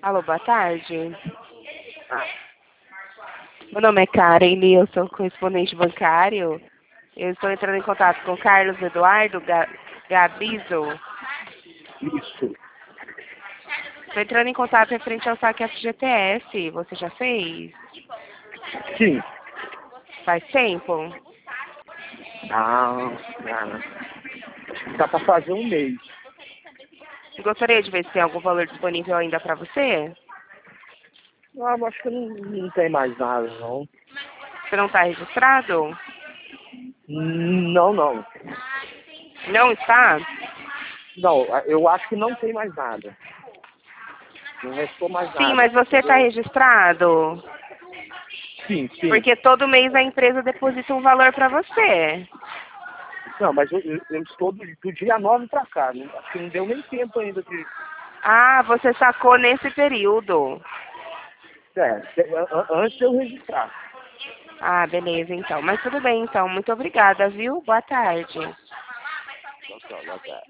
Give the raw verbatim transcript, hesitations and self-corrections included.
Alô, boa tarde. Ah, Meu nome é Karen Lee, eu sou correspondente bancário. Eu estou entrando em contato com Carlos Eduardo Ga- Gabizo. isso. Estou entrando em contato referente ao saque F G T S. Você já fez? Sim. Faz tempo? Ah, ah, tá pra fazer um mês. Gostaria de ver se tem algum valor disponível ainda para você? Ah, eu acho que não, não tem mais nada, não. Você não está registrado? Não, não. Não está? Não, eu acho que não tem mais nada. Não restou mais Sim, nada. mas você está registrado? Sim, sim. Porque todo mês a empresa deposita um valor para você. Não, mas eu, eu, eu estou do, do dia nove pra cá. Não, acho que não deu nem tempo ainda de... Ah, você sacou nesse período. É, de- an- an- antes de eu registrar. Ah, beleza, então. Mas tudo bem, então. Muito obrigada, viu? Boa tarde. Então, tá, tá, tá.